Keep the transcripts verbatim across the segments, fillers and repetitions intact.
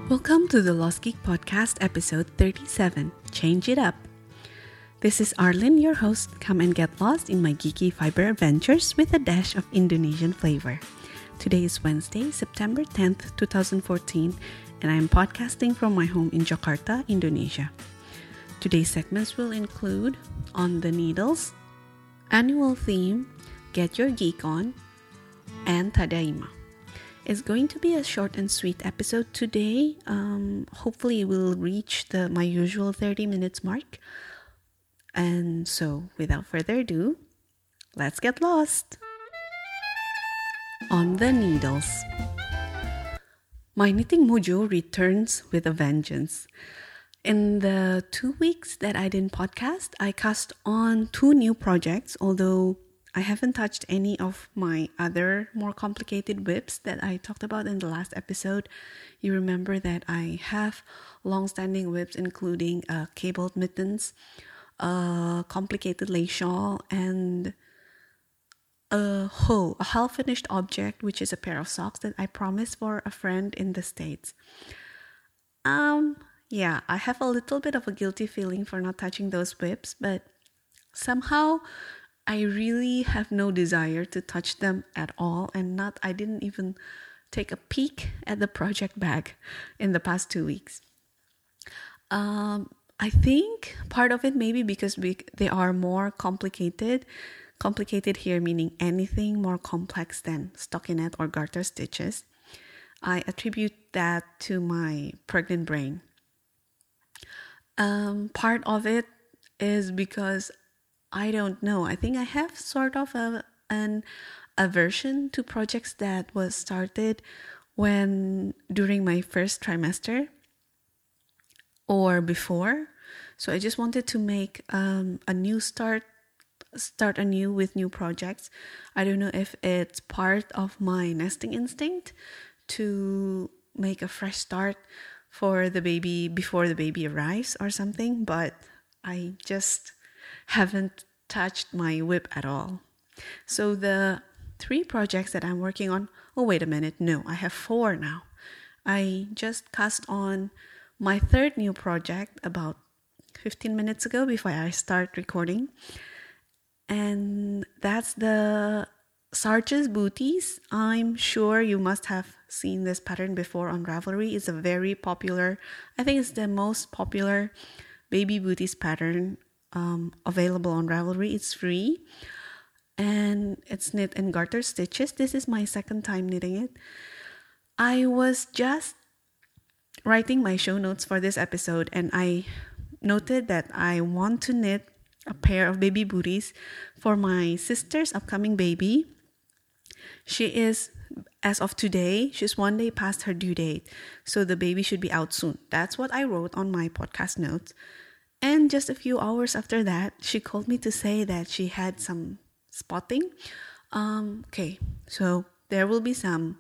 Welcome to the Lost Geek Podcast, episode thirty-seven, Change It Up. This is Arlene, your host. Come and get lost in my geeky fiber adventures with a dash of Indonesian flavor. Today is Wednesday, September tenth, twenty fourteen, and I am podcasting from my home in Jakarta, Indonesia. Today's segments will include On the Needles, Annual Theme, Get Your Geek On, and Tadaima. It's going to be a short and sweet episode today. Um, hopefully, it will reach the my usual thirty minutes mark. And so, without further ado, let's get lost. On the Needles. My knitting mojo returns with a vengeance. In the two weeks that I didn't podcast, I cast on two new projects, although I haven't touched any of my other more complicated whips that I talked about in the last episode. You remember that I have long-standing whips including uh, cabled mittens, a complicated lace shawl, and a hoe, a half-finished object, which is a pair of socks that I promised for a friend in the States. Um, yeah, I have a little bit of a guilty feeling for not touching those whips, but somehow I really have no desire to touch them at all, and not I didn't even take a peek at the project bag in the past two weeks. Um, I think part of it maybe because we, they are more complicated. Complicated here meaning anything more complex than stockinette or garter stitches. I attribute that to my pregnant brain. Um, part of it is because I don't know. I think I have sort of a, an aversion to projects that was started when during my first trimester or before. So I just wanted to make um, a new start, start anew with new projects. I don't know if it's part of my nesting instinct to make a fresh start for the baby before the baby arrives or something, but I just haven't touched my whip at all. So the three projects that I'm working on, oh wait a minute, no, I have four now. I just cast on my third new project about fifteen minutes ago before I start recording. And that's the Sarge's Booties. I'm sure you must have seen this pattern before on Ravelry. It's a very popular, I think it's the most popular baby booties pattern um, available on Ravelry. It's free and it's knit in garter stitches. This is my second time knitting it. I was just writing my show notes for this episode and I noted that I want to knit a pair of baby booties for my sister's upcoming baby. She is, as of today, she's one day past her due date, so the baby should be out soon. That's what I wrote on my podcast notes. And just a few hours after that, she called me to say that she had some spotting. Um, okay, so there will be some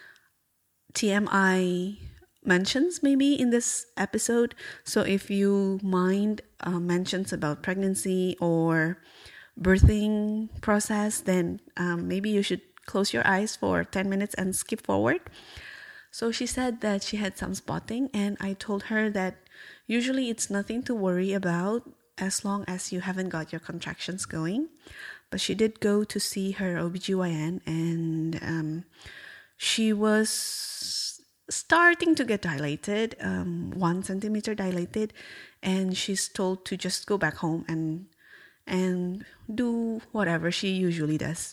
T M I mentions maybe in this episode. So if you mind uh, mentions about pregnancy or birthing process, then um, maybe you should close your eyes for ten minutes and skip forward. So she said that she had some spotting, and I told her that usually it's nothing to worry about as long as you haven't got your contractions going. But she did go to see her O B G Y N, and um, she was starting to get dilated, um, one centimeter dilated, and she's told to just go back home and and do whatever she usually does.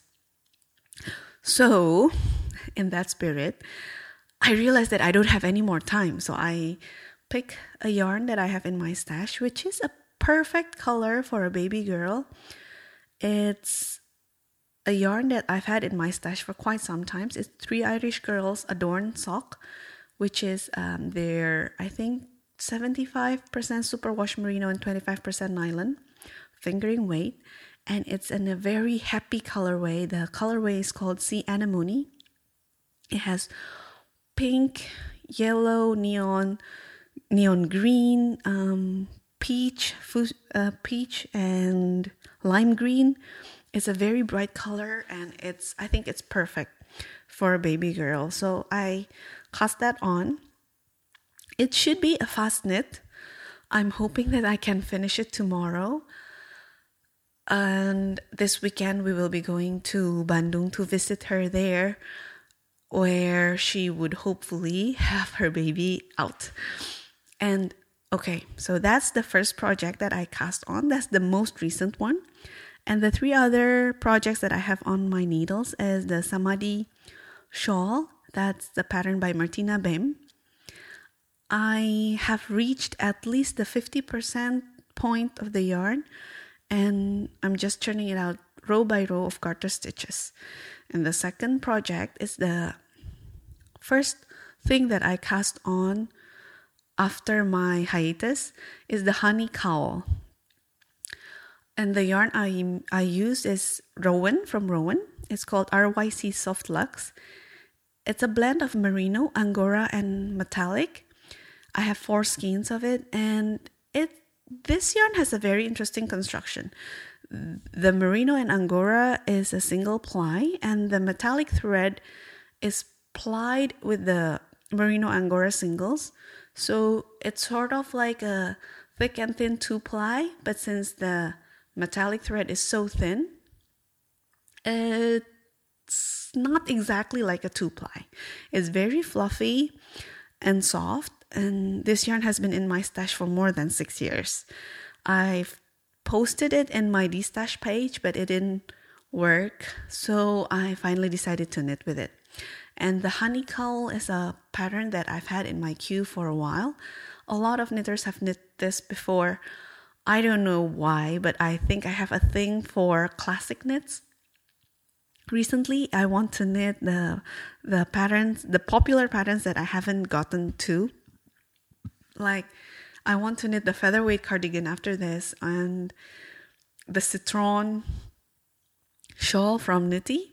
So, in that spirit, I realized that I don't have any more time. So I pick a yarn that I have in my stash, which is a perfect color for a baby girl. It's a yarn that I've had in my stash for quite some time. It's Three Irish Girls Adorn Sock, which is um, their, I think, seventy-five percent superwash merino and twenty-five percent nylon, fingering weight. And it's in a very happy colorway. The colorway is called Sea Anemone. It has pink, yellow, neon, neon green, um, peach, fu- uh, peach, and lime green. It's a very bright color, and it's I think it's perfect for a baby girl. So I cast that on, It should be a fast knit. I'm hoping that I can finish it tomorrow. And this weekend we will be going to Bandung to visit her there, where she would hopefully have her baby out. And okay, so that's the first project that I cast on. That's the most recent one. And the three other projects that I have on my needles is the Samadhi shawl. That's the pattern by Martina Behm. I have reached at least the fifty percent point of the yarn, and I'm just churning it out row by row of garter stitches. And the second project is the first thing that I cast on after my hiatus is the honey cowl. And the yarn I I use is Rowan from Rowan. It's called R Y C Soft Luxe. It's a blend of merino, angora, and metallic. I have four skeins of it, and it this yarn has a very interesting construction. The merino and angora is a single ply, and the metallic thread is plied with the merino angora singles. So it's sort of like a thick and thin two ply, but since the metallic thread is so thin, it's not exactly like a two ply. It's very fluffy and soft, and this yarn has been in my stash for more than six years. I've posted it in my destash page, but it didn't work, so I finally decided to knit with it. And the honey cowl is a pattern that I've had in my queue for a while. A lot of knitters have knit this before. I don't know why, but I think I have a thing for classic knits. Recently, I want to knit the the patterns, the popular patterns that I haven't gotten to. Like, I want to knit the featherweight cardigan after this, and the citron shawl from Knitty.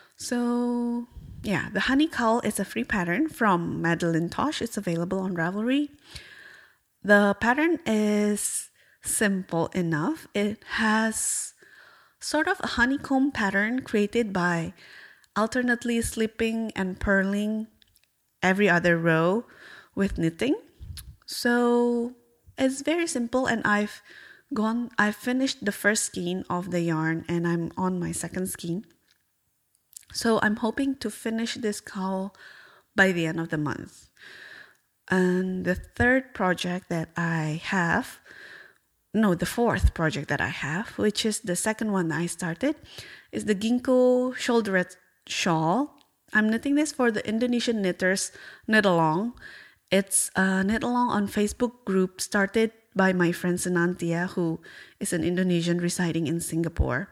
So yeah, the honey cowl is a free pattern from Madeline Tosh. It's available on Ravelry. The pattern is simple enough. It has sort of a honeycomb pattern created by alternately slipping and purling every other row with knitting. So it's very simple, and I've gone, I've finished the first skein of the yarn, and I'm on my second skein. So I'm hoping to finish this cowl by the end of the month. And the third project that I have, no, the fourth project that I have, which is the second one I started, is the Ginkgo shoulderette shawl. I'm knitting this for the Indonesian knitters knit along. It's a knit along on Facebook group started by my friend Senantia, who is an Indonesian residing in Singapore.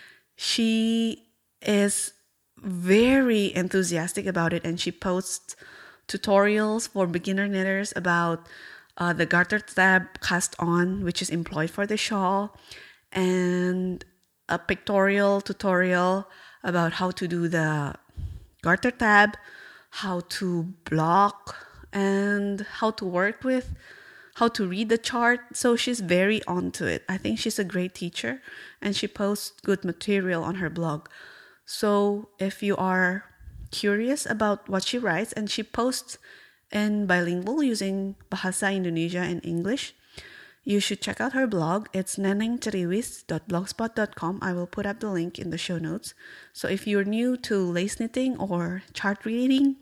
She is very enthusiastic about it, and she posts tutorials for beginner knitters about uh, the garter tab cast on, which is employed for the shawl, and a pictorial tutorial about how to do the garter tab, how to block, and how to work with, how to read the chart. So she's very onto it. I think she's a great teacher, and she posts good material on her blog. So if you are curious about what she writes, and she posts in bilingual using Bahasa Indonesia and English, you should check out her blog. It's neneng ceriwis dot blogspot dot com. I will put up the link in the show notes. So if you're new to lace knitting or chart reading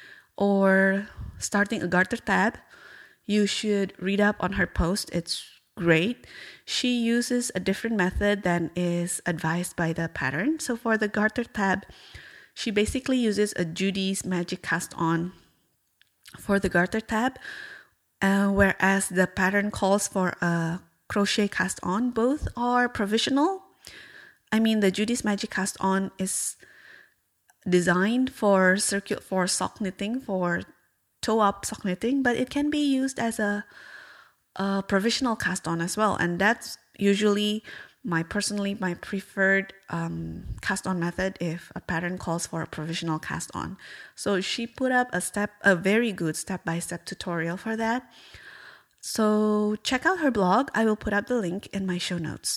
or starting a garter tab, you should read up on her post. It's great. She uses a different method than is advised by the pattern. So for the garter tab, she basically uses a Judy's Magic cast on for the garter tab, uh, whereas the pattern calls for a crochet cast on. Both are provisional. I mean, the Judy's Magic cast on is designed for circuit for sock knitting, for toe-up sock knitting, but it can be used as a, a provisional cast on as well, and that's usually my personally my preferred um, cast on method if a pattern calls for a provisional cast on. So she put up a step a very good step-by-step tutorial for that. So check out her blog. I will put up the link in my show notes.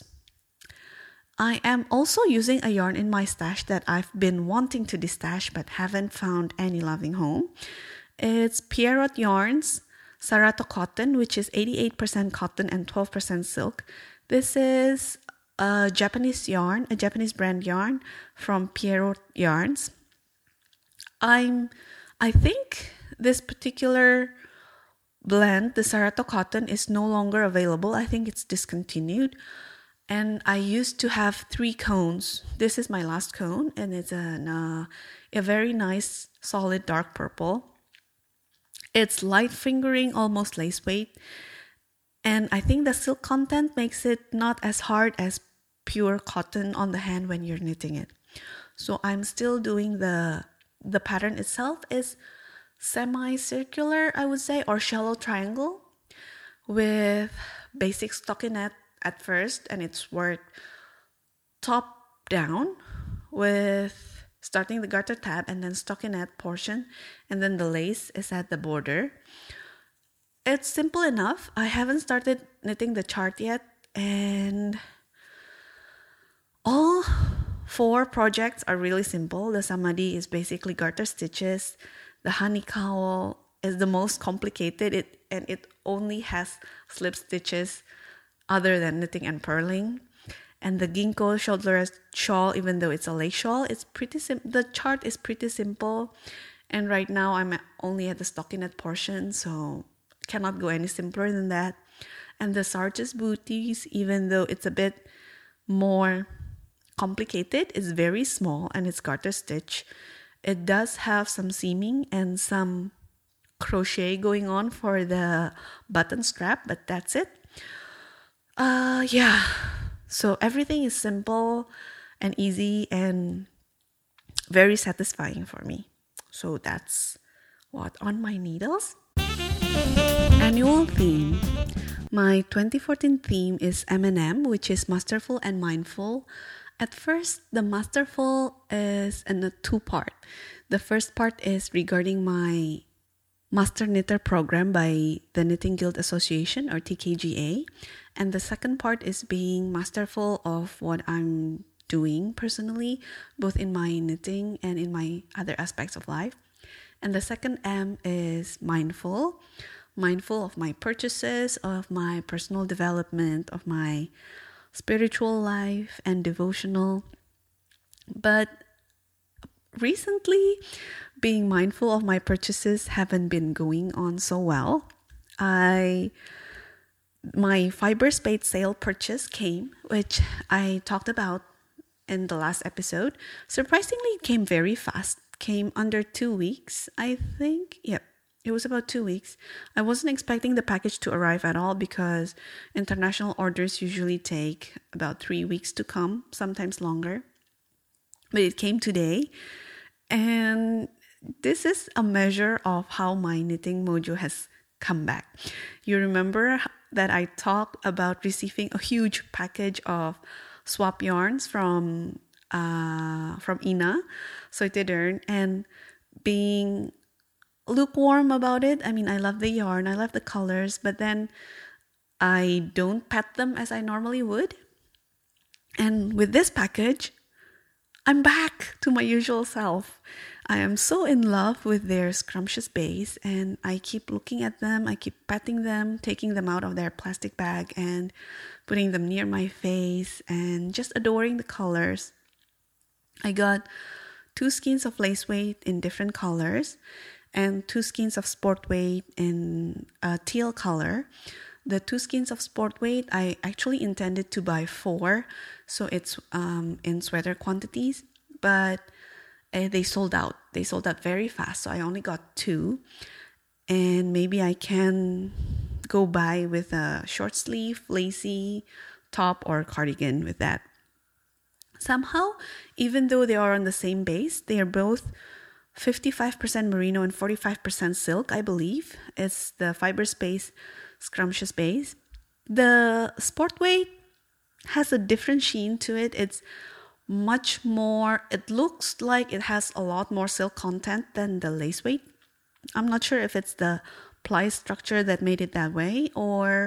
I am also using a yarn in my stash that I've been wanting to destash but haven't found any loving home. It's Pierrot Yarns Sarato cotton, which is eighty-eight percent cotton and twelve percent silk. This is a Japanese yarn, a Japanese brand yarn from Pierrot Yarns. I'm, I think this particular blend, the Sarato cotton, is no longer available. I think it's discontinued. And I used to have three cones. This is my last cone, and it's an, uh, a very nice, solid dark purple. It's light fingering, almost lace weight. And I think the silk content makes it not as hard as pure cotton on the hand when you're knitting it. So I'm still doing the, the pattern itself is semicircular, I would say, or shallow triangle with basic stockinette at first, and it's worked top down with starting the garter tab and then stockinette portion, and then the lace is at the border. It's simple enough. I haven't started knitting the chart yet, and all four projects are really simple. The Samadhi is basically garter stitches. The honey cowl is the most complicated, it and it only has slip stitches other than knitting and purling. And the ginkgo shoulder shawl, even though it's a lace shawl, it's pretty sim- the chart is pretty simple. And right now I'm only at the stockinette portion, so cannot go any simpler than that. And the Sarge's booties, even though it's a bit more complicated, it's very small and it's garter stitch. It does have some seaming and some crochet going on for the button strap, but that's it. Uh, yeah, so everything is simple and easy and very satisfying for me. So that's what on my needles. Annual theme. My twenty fourteen theme is M and M, which is Masterful and Mindful. At first, the Masterful is in a two-part. The first part is regarding my Master Knitter program by the Knitting Guild Association, or T K G A. And the second part is being masterful of what I'm doing personally, both in my knitting and in my other aspects of life. And the second M is mindful. Mindful of my purchases, of my personal development, of my spiritual life and devotional. But recently, being mindful of my purchases haven't been going on so well. I my Fiber Spade sale purchase came, which I talked about in the last episode. Surprisingly, it came very fast. Came under two weeks, I think. Yep, it was about two weeks. I wasn't expecting the package to arrive at all because international orders usually take about three weeks to come, sometimes longer. But it came today, and this is a measure of how my knitting mojo has come back. You remember that I talked about receiving a huge package of swap yarns from uh, from Ina, Soitedern, and being lukewarm about it. I mean, I love the yarn, I love the colors, but then I don't pat them as I normally would. And with this package, I'm back to my usual self. I am so in love with their scrumptious base, and I keep looking at them, I keep patting them, taking them out of their plastic bag and putting them near my face and just adoring the colors. I got two skeins of lace weight in different colors and two skeins of sport weight in a teal color. The two skeins of sport weight, I actually intended to buy four, so it's um, in sweater quantities, but uh, they sold out. They sold out very fast, so I only got two, and maybe I can go by with a short sleeve, lacy top or cardigan with that. Somehow, even though they are on the same base, they are both fifty-five percent merino and forty-five percent silk, I believe. It's the Fiber Spade scrumptious base. The sport weight has a different sheen to it. It's much more, it looks like it has a lot more silk content than the lace weight. I'm not sure if it's the ply structure that made it that way, or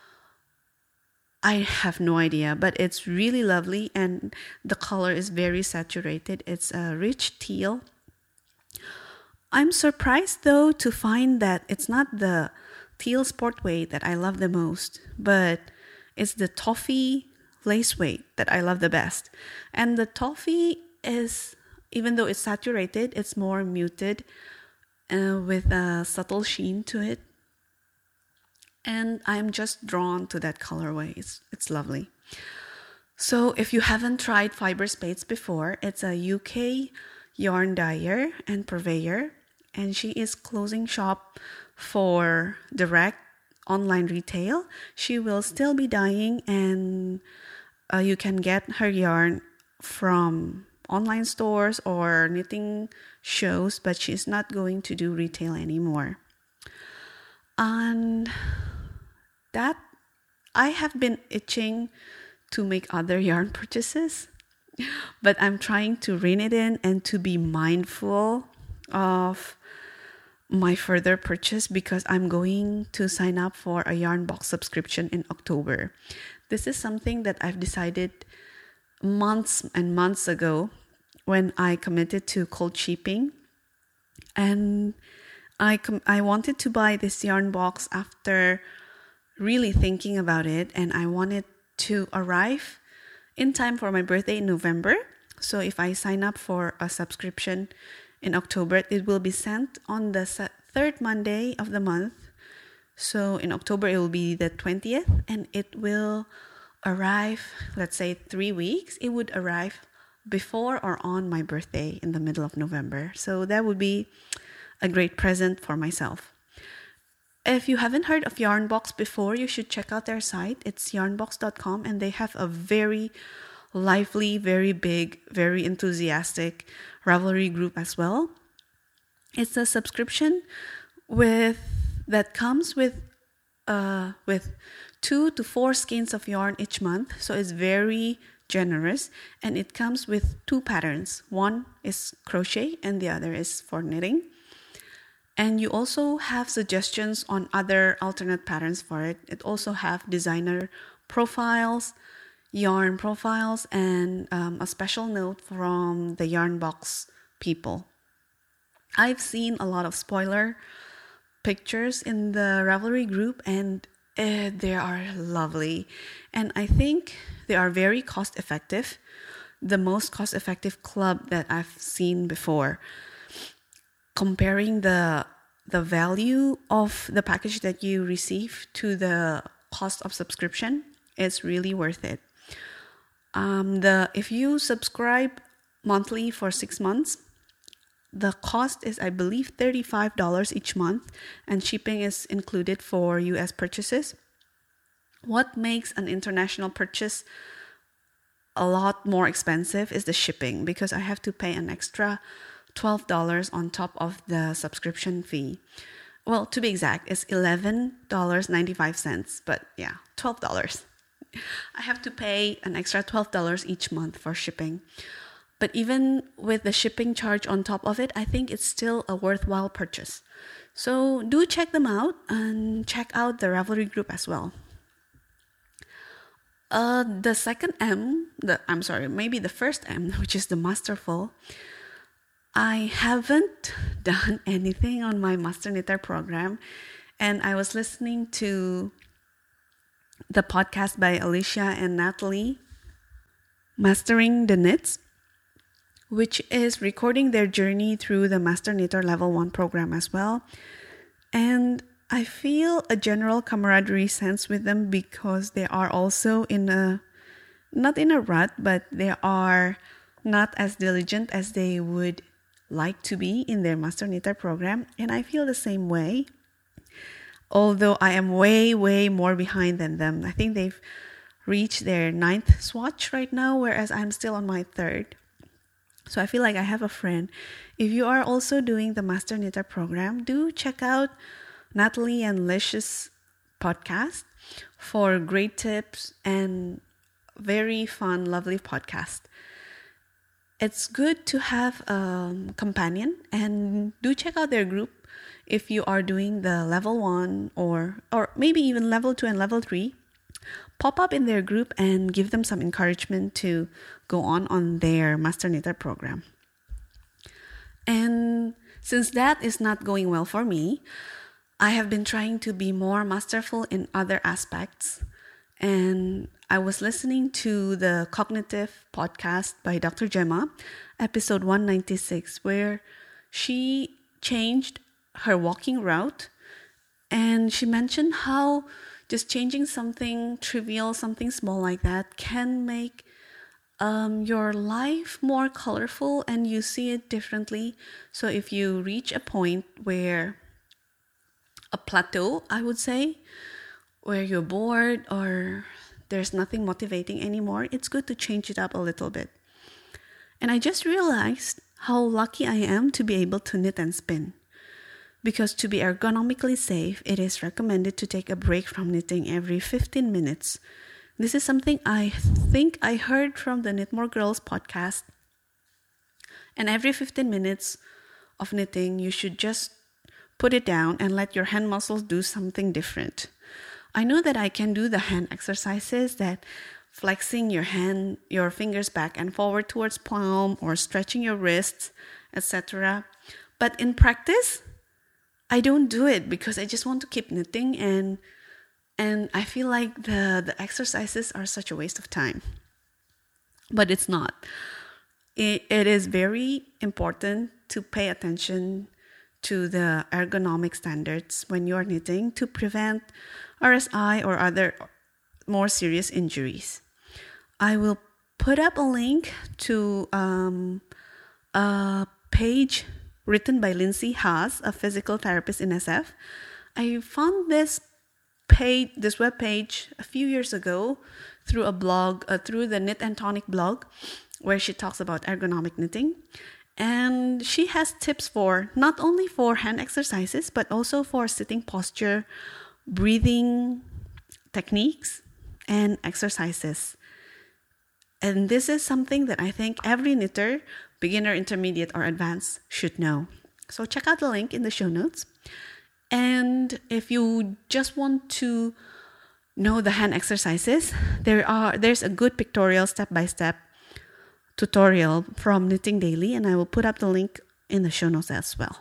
I have no idea, but it's really lovely and the color is very saturated. It's a rich teal. I'm surprised though to find that it's not the teal sport weight that I love the most, but it's the toffee lace weight that I love the best. And the toffee is, even though it's saturated, it's more muted uh, with a subtle sheen to it. And I'm just drawn to that colorway. It's, it's lovely. So if you haven't tried Fiber Spades before, it's a U K yarn dyer and purveyor, and she is closing shop for direct online retail. She will still be dyeing, and uh, you can get her yarn from online stores or knitting shows, but she's not going to do retail anymore. And that, I have been itching to make other yarn purchases, but I'm trying to rein it in and to be mindful of my further purchase because I'm going to sign up for a yarn box subscription in October. This is something that I've decided months and months ago when I committed to cold shipping, and I com- I wanted to buy this yarn box after really thinking about it, and I wanted to arrive in time for my birthday in November. So if I sign up for a subscription in October, it will be sent on the third Monday of the month. So in October, it will be the twentieth, and it will arrive, let's say three weeks. It would arrive before or on my birthday in the middle of November. So that would be a great present for myself. If you haven't heard of Yarnbox before, you should check out their site. It's yarnbox dot com, and they have a very lively, very big, very enthusiastic Ravelry group as well. It's a subscription with that comes with uh, with two to four skeins of yarn each month. So it's very generous, and it comes with two patterns. One is crochet and the other is for knitting. And you also have suggestions on other alternate patterns for it. It also have designer profiles, yarn profiles, and um, a special note from the Yarnbox people. I've seen a lot of spoiler pictures in the Ravelry group, and uh, they are lovely. And I think they are very cost effective. The most cost effective club that I've seen before. Comparing the the value of the package that you receive to the cost of subscription, it's really worth it. Um, the if you subscribe monthly for six months, the cost is, I believe, thirty-five dollars each month, and shipping is included for U S purchases. What makes an international purchase a lot more expensive is the shipping, because I have to pay an extra twelve dollars on top of the subscription fee. Well, to be exact, it's eleven dollars and ninety-five cents, but yeah, twelve dollars. I have to pay an extra twelve dollars each month for shipping. But even with the shipping charge on top of it, I think it's still a worthwhile purchase. So do check them out, and check out the Ravelry group as well. Uh, the second M, the I'm sorry, maybe the first M, which is the Masterful. I haven't done anything on my Master Knitter program, and I was listening to the podcast by Alicia and Natalie, Mastering the Knits, which is recording their journey through the Master Knitter Level one program as well. And I feel a general camaraderie sense with them, because they are also in a, not in a rut, but they are not as diligent as they would like to be in their Master Knitter program. And I feel the same way, although I am way, way more behind than them. I think they've reached their ninth swatch right now, whereas I'm still on my third. So I feel like I have a friend. If you are also doing the Master Knitter program, do check out Natalie and Lish's podcast for great tips and very fun, lovely podcast. It's good to have a companion, and do check out their group if you are doing the level one or or maybe even level two and level three. Pop up in their group and give them some encouragement to go on on their Master Knitter program. And since that is not going well for me, I have been trying to be more masterful in other aspects. And I was listening to the Cognitive podcast by Doctor Gemma, episode one ninety-six, where she changed her walking route. And she mentioned how just changing something trivial, something small like that, can make um, your life more colorful and you see it differently. So if you reach a point where a plateau, I would say, where you're bored or there's nothing motivating anymore, it's good to change it up a little bit. And I just realized how lucky I am to be able to knit and spin. Because to be ergonomically safe, it is recommended to take a break from knitting every fifteen minutes. This is something I think I heard from the Knit More Girls podcast. And every fifteen minutes of knitting, you should just put it down and let your hand muscles do something different. I know that I can do the hand exercises, that flexing your hand, your fingers back and forward towards palm, or stretching your wrists, et cetera. But in practice, I don't do it because I just want to keep knitting, and and I feel like the, the exercises are such a waste of time. But it's not. It, it is very important to pay attention to the ergonomic standards when you are knitting to prevent R S I or other more serious injuries. I will put up a link to um, a page written by Lindsay Haas, a physical therapist in S F. I found this page, this web page a few years ago through a blog, uh, through the Knit and Tonic blog, where she talks about ergonomic knitting. And she has tips for not only for hand exercises, but also for sitting posture, breathing techniques, and exercises. And this is something that I think every knitter, beginner, intermediate, or advanced, should know. So check out the link in the show notes. And if you just want to know the hand exercises, there are there's a good pictorial step-by-step tutorial from Knitting Daily, and I will put up the link in the show notes as well.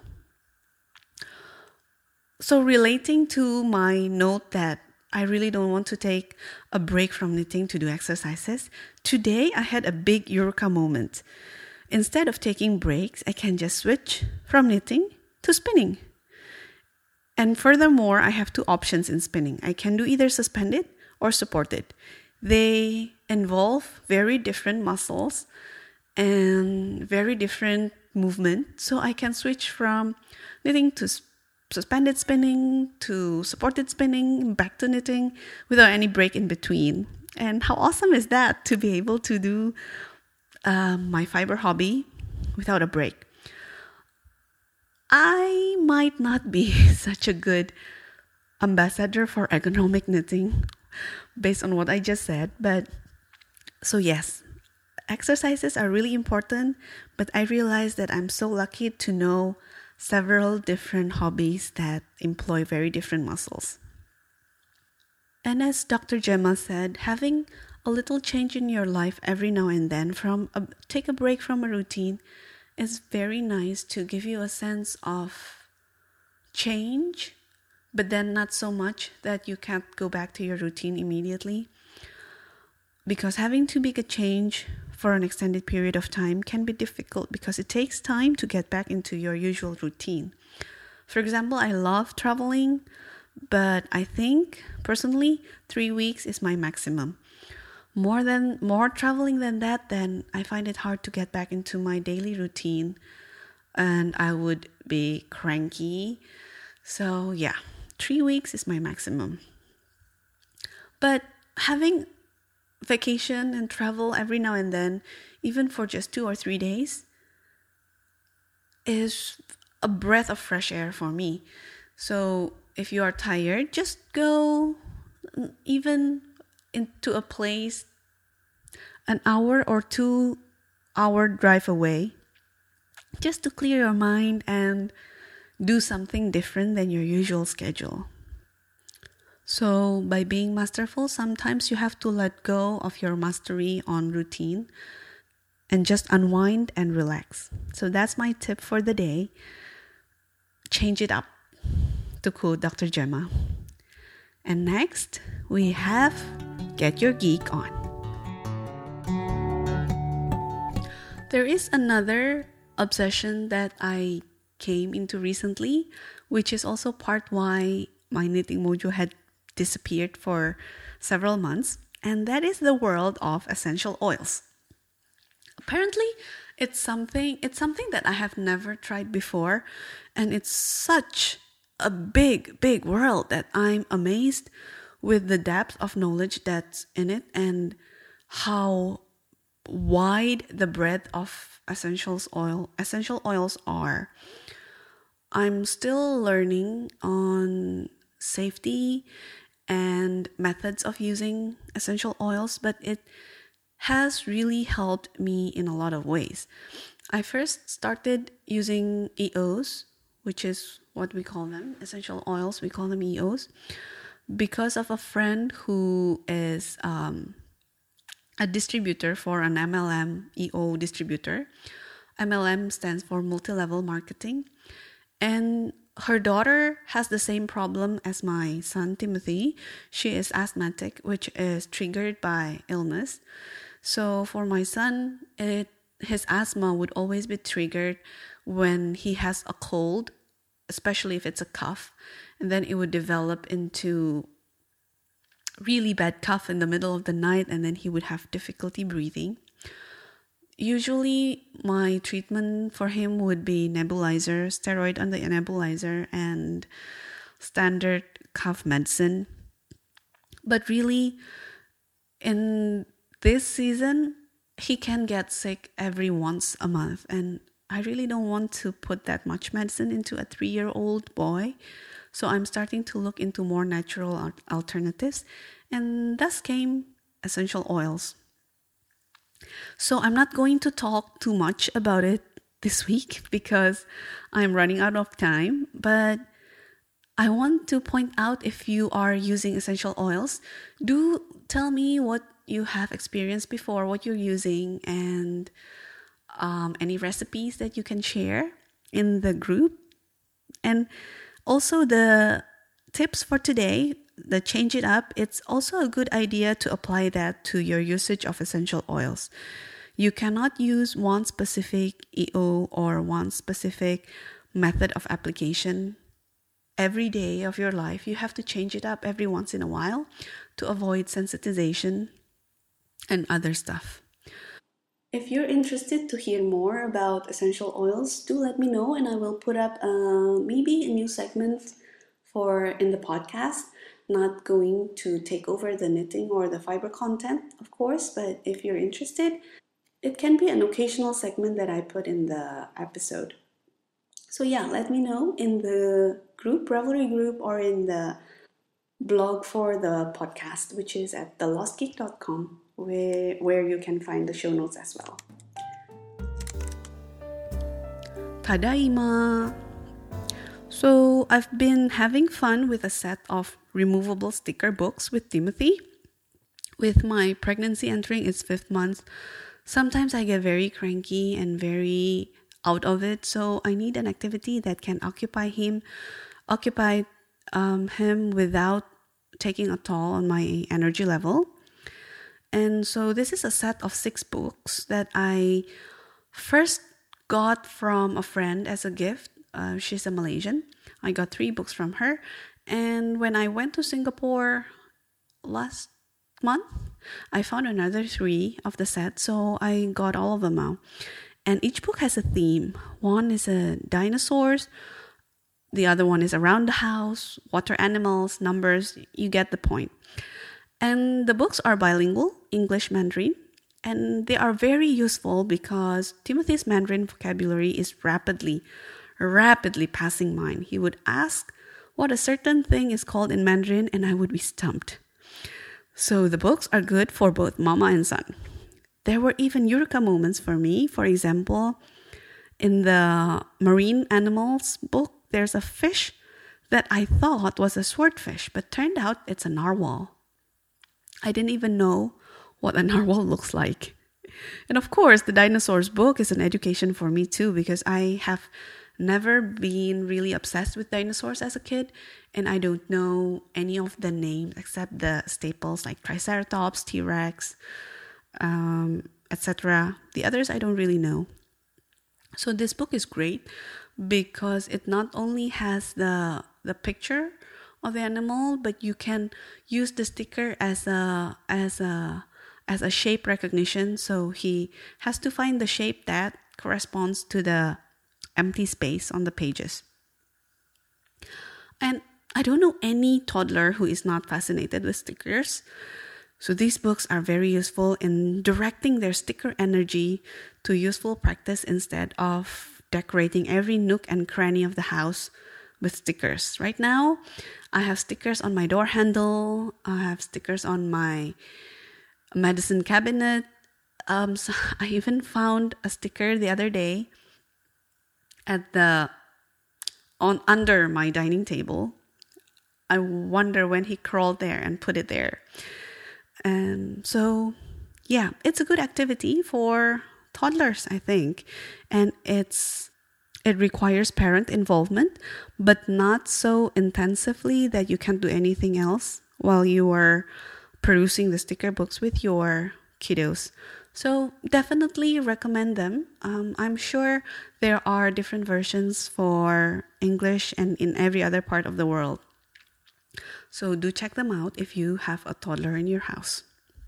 So relating to my note that I really don't want to take a break from knitting to do exercises, today I had a big eureka moment. Instead of taking breaks, I can just switch from knitting to spinning. And furthermore, I have two options in spinning. I can do either suspended or supported. They involve very different muscles and very different movement. So I can switch from knitting to suspended spinning to supported spinning, back to knitting without any break in between. And how awesome is that, to be able to do uh, my fiber hobby without a break? I might not be such a good ambassador for ergonomic knitting based on what I just said, but so yes, exercises are really important, but I realize that I'm so lucky to know several different hobbies that employ very different muscles. And as Doctor Gemma said, having a little change in your life every now and then, from a, take a break from a routine, is very nice to give you a sense of change, but then not so much that you can't go back to your routine immediately. Because having to make a change for an extended period of time can be difficult because it takes time to get back into your usual routine. For example, I love traveling, but I think personally three weeks is my maximum. More than more traveling than that, then I find it hard to get back into my daily routine, and I would be cranky. So yeah, three weeks is my maximum. But having vacation and travel every now and then, even for just two or three days, is a breath of fresh air for me. So if you are tired, just go even into a place an hour or two hour drive away, just to clear your mind and do something different than your usual schedule. So by being masterful, sometimes you have to let go of your mastery on routine and just unwind and relax. So that's my tip for the day. Change it up. to quote Doctor Gemma. And next, we have Get Your Geek On. There is another obsession that I came into recently, which is also part why my knitting mojo had disappeared for several months, and that is the world of essential oils. Apparently, it's something it's something that I have never tried before, and it's such a big, big world that I'm amazed with the depth of knowledge that's in it and how wide the breadth of essentials oil essential oils are. I'm still learning on safety and methods of using essential oils, but it has really helped me in a lot of ways. I first started using E Os, which is what we call them, essential oils, we call them E Os, because of a friend who is um, a distributor for an M L M E O distributor. M L M stands for multi-level marketing. And her daughter has the same problem as my son, Timothy. She is asthmatic, which is triggered by illness. So for my son, it, his asthma would always be triggered when he has a cold, especially if it's a cough. And then it would develop into really bad cough in the middle of the night, and then he would have difficulty breathing. Usually, my treatment for him would be nebulizer, steroid on the nebulizer, and standard cough medicine. But really, in this season, he can get sick every once a month, and I really don't want to put that much medicine into a three-year-old boy. So I'm starting to look into more natural alternatives, and thus came essential oils. So I'm not going to talk too much about it this week because I'm running out of time, but I want to point out, if you are using essential oils, do tell me what you have experienced before, what you're using, and um, any recipes that you can share in the group. And also the tips for today, the change it up, it's also a good idea to apply that to your usage of essential oils. You cannot use one specific E O or one specific method of application every day of your life. You have to change it up every once in a while to avoid sensitization and other stuff. If you're interested to hear more about essential oils, do let me know, and I will put up uh, maybe a new segment for in the podcast. Not going to take over the knitting or the fiber content, of course, but if you're interested, it can be an occasional segment that I put in the episode. So yeah, let me know in the group, Ravelry group, or in the blog for the podcast, which is at the lost geek dot com, where, where you can find the show notes as well. Tadaima! So I've been having fun with a set of removable sticker books with Timothy. With my pregnancy entering its fifth month, sometimes I get very cranky and very out of it. So I need an activity that can occupy him, occupy um, him without taking a toll on my energy level. And so this is a set of six books that I first got from a friend as a gift. Uh, she's a Malaysian. I got three books from her. And when I went to Singapore last month, I found another three of the set. So I got all of them now. And each book has a theme. One is a dinosaurs. The other one is around the house, water animals, numbers. You get the point. And the books are bilingual, English, Mandarin. And they are very useful because Timothy's Mandarin vocabulary is rapidly rapidly passing mine. He would ask what a certain thing is called in Mandarin, and I would be stumped. So the books are good for both mama and son. There were even eureka moments for me. For example, in the marine animals book, there's a fish that I thought was a swordfish, but turned out it's a narwhal. I didn't even know what a narwhal looks like. And of course, the dinosaurs book is an education for me too, because I have never been really obsessed with dinosaurs as a kid, and I don't know any of the names except the staples like Triceratops, T-Rex, um, et cetera. The others I don't really know. So this book is great because it not only has the the picture of the animal, but you can use the sticker as a as a as a shape recognition. So he has to find the shape that corresponds to the empty space on the pages. And I don't know any toddler who is not fascinated with stickers. So these books are very useful in directing their sticker energy to useful practice instead of decorating every nook and cranny of the house with stickers. Right now, I have stickers on my door handle. I have stickers on my medicine cabinet. Um, so I even found a sticker the other day at the on under my dining table. I wonder when he crawled there and put it there. And so, yeah, it's a good activity for toddlers, I think. And it's it requires parent involvement, but not so intensively that you can't do anything else while you are perusing the sticker books with your kiddos. So definitely recommend them. Um, I'm sure there are different versions for English and in every other part of the world. So do check them out if you have a toddler in your house.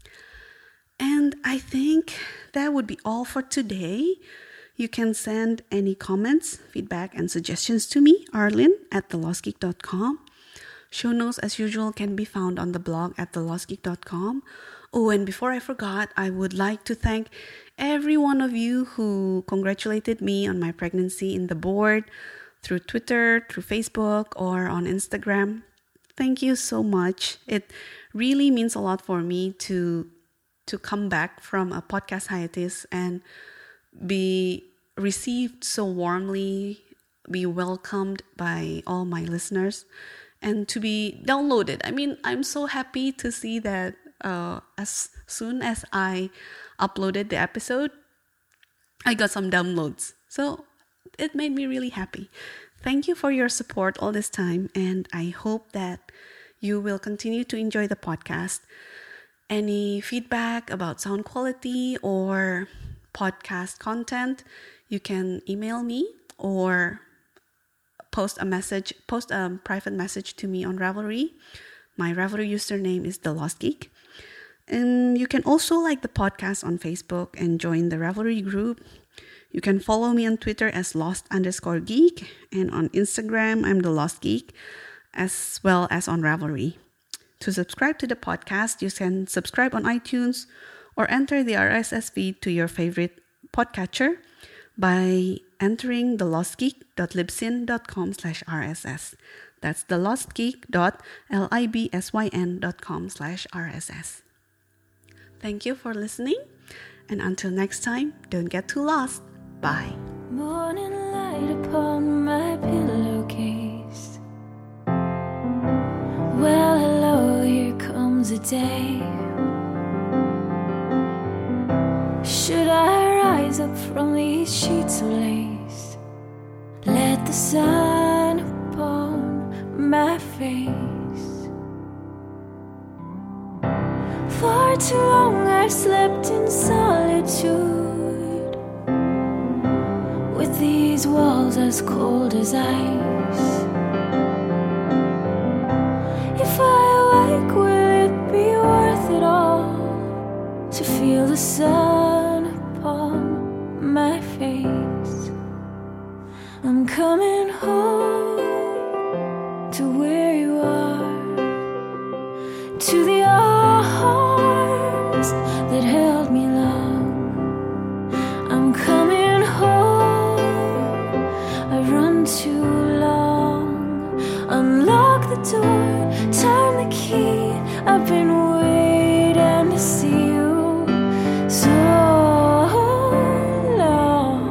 And I think that would be all for today. You can send any comments, feedback, and suggestions to me, Arlene, at the lost geek dot com. Show notes, as usual, can be found on the blog at the lost geek dot com. Oh, and before I forgot, I would like to thank every one of you who congratulated me on my pregnancy in the board, through Twitter, through Facebook, or on Instagram. Thank you so much. It really means a lot for me to to come back from a podcast hiatus and be received so warmly, be welcomed by all my listeners, and to be downloaded. I mean, I'm so happy to see that uh, as soon as I uploaded the episode, I got some downloads. So it made me really happy. Thank you for your support all this time, and I hope that you will continue to enjoy the podcast. Any feedback about sound quality or podcast content, you can email me or post a message, post a private message to me on Ravelry. My Ravelry username is The Lost Geek. And you can also like the podcast on Facebook and join the Ravelry group. You can follow me on Twitter as Lost underscore Geek, and on Instagram, I'm The Lost Geek, as well as on Ravelry. To subscribe to the podcast, you can subscribe on iTunes or enter the R S S feed to your favorite podcatcher by entering thelostgeek.libsyn.com slash RSS. That's thelostgeek.libsyn.com slash RSS. Thank you for listening, and until next time, don't get too lost. Bye. Morning light upon my pillowcase. Well, hello, here comes a day. Should I rise up from these sheets of lace? Let the sun upon my face. For too long I've slept in solitude, with these walls as cold as ice. If I awake, will it be worth it all to feel the sun upon my face? I'm coming home to where you are, to the arms that held me long. I'm coming home, I run too long. Unlock the door, turn the key. I've been waiting to see you so long.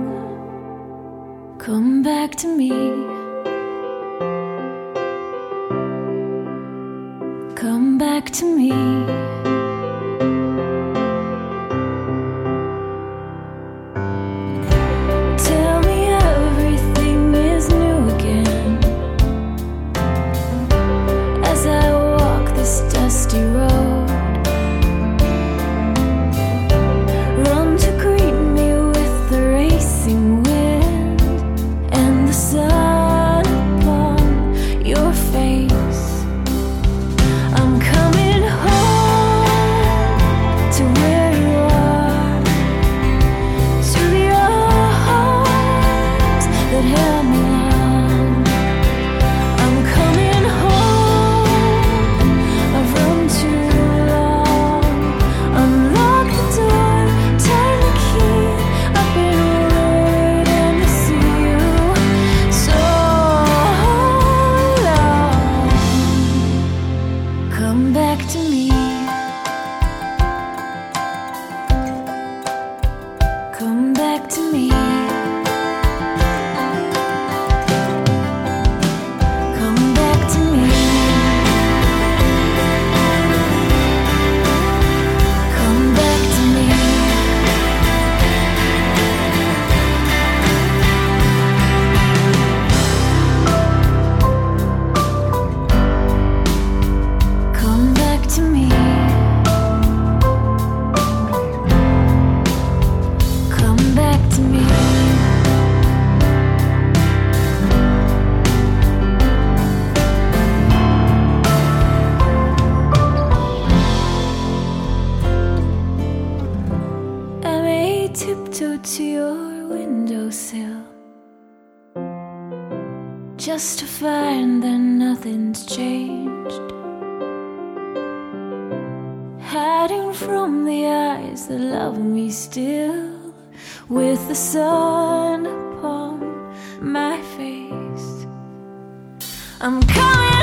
Come back to me. Come back to me. Tell me everything that held me long. I'm coming home. I've run too long. Unlock the door, turn the key. I've been waiting to see you so long. Come back to me. Come back to me. Come back to me. Come back to me. Come back to me. Come back to me. I may tiptoe to your windowsill just to find that nothing's changed, hiding from the eyes that love me still, with the sun upon my face. I'm coming